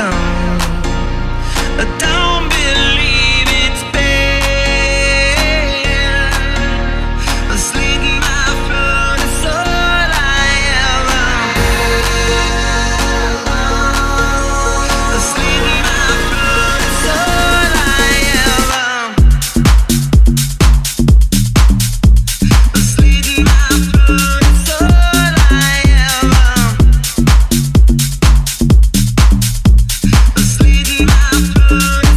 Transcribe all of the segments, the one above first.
Sleeping my food.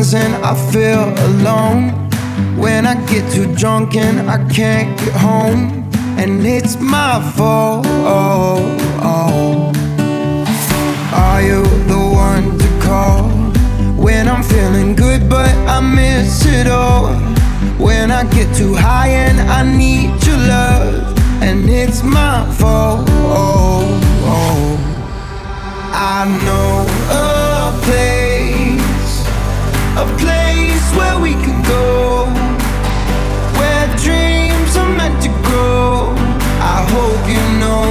friends and I feel alone. When I get too drunk and I can't get home, and it's my fault. Are you the one to call when I'm feeling good but I miss it all? When I get too high and I need your love, and it's my fault. I know a place where we can go, where dreams are meant to grow. I hope you know.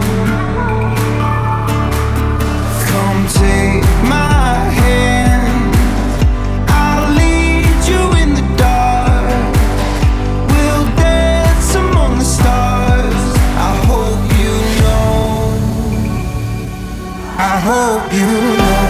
Come take my hand, I'll lead you in the dark. We'll dance among the stars. I hope you know. I hope you know.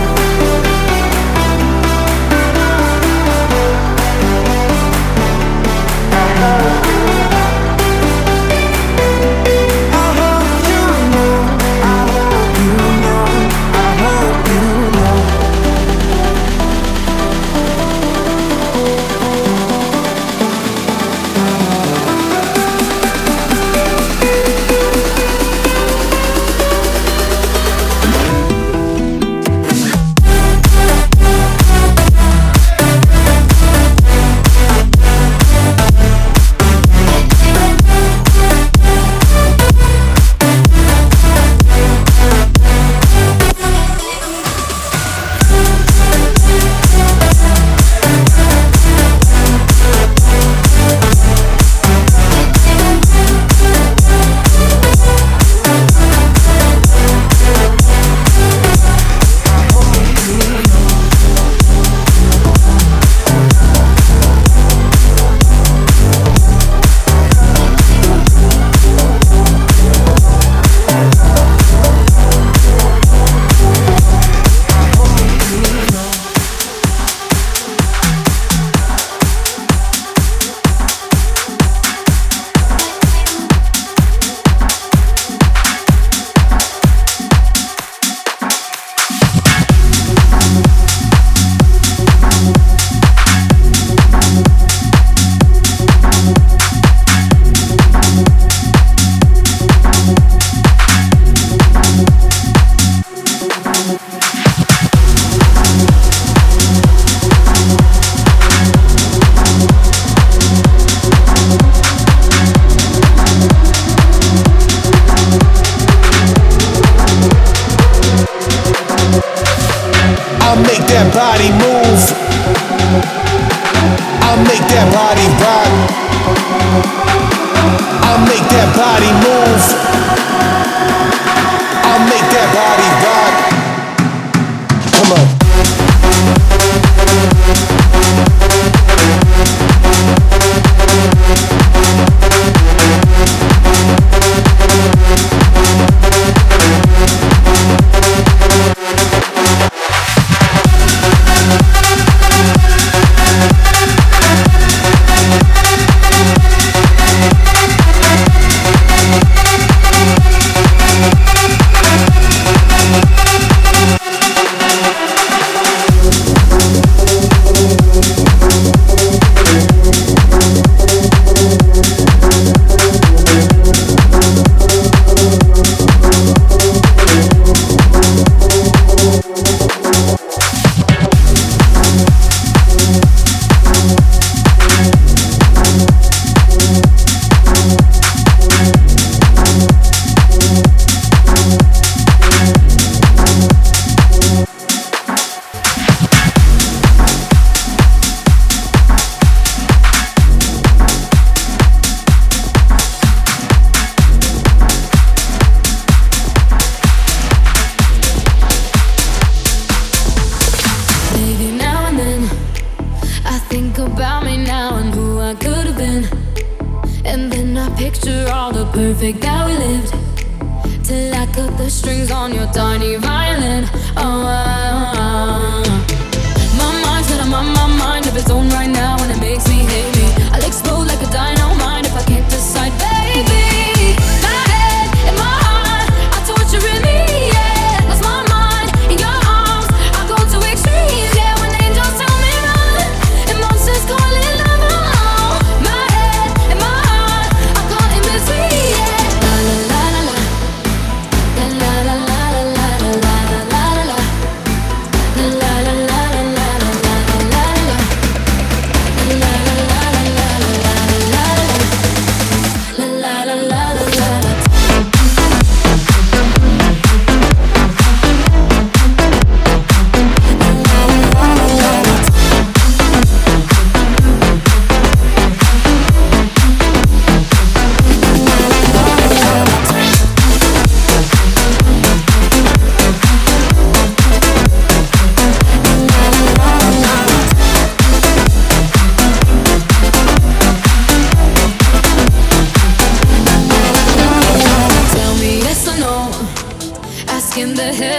Perfect that we lived, till I cut the strings on your tiny violin. My mind's got my mind of its own right now, and it makes me hate me. I'll explode like a dynamite if I can't decide, baby. My head and my heart are torturing me, yeah. Lost my mind in your arms, I go to extremes, yeah. When angels tell me run,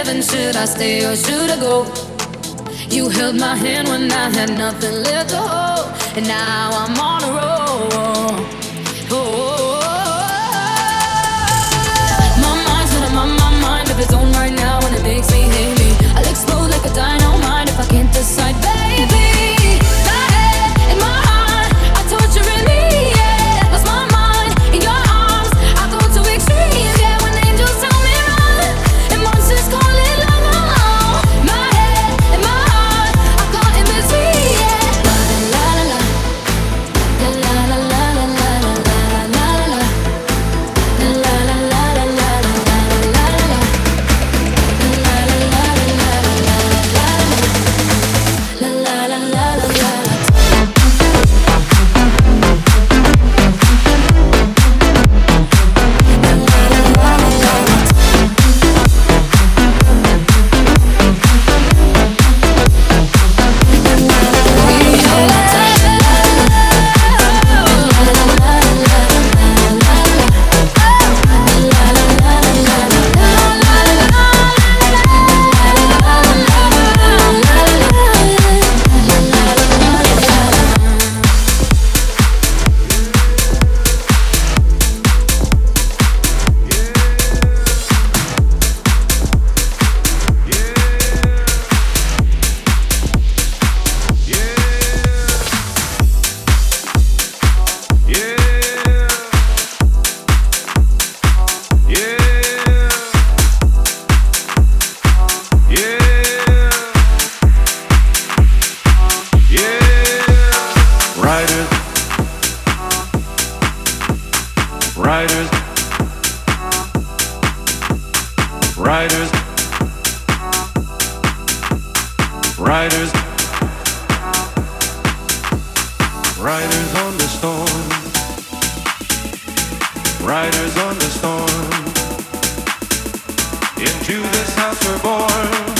heaven, should I stay or should I go? You held my hand when I had nothing left to hold, and now I'm on a roll. Oh, my mind's got my mind of its own right now, and it makes me hate me. I'll explode like a dynamite if I can't decide, baby. My head and my heart are torturing me. Yeah, lost my mind in your arms. I go to extremes. Yeah, when angels tell me run, and monsters call it love. My head and my heart are caught in between. Yeah, la la la la la la la la la la la la la la la la la la la. Riders on the storm, riders on the storm. Into this house we're born.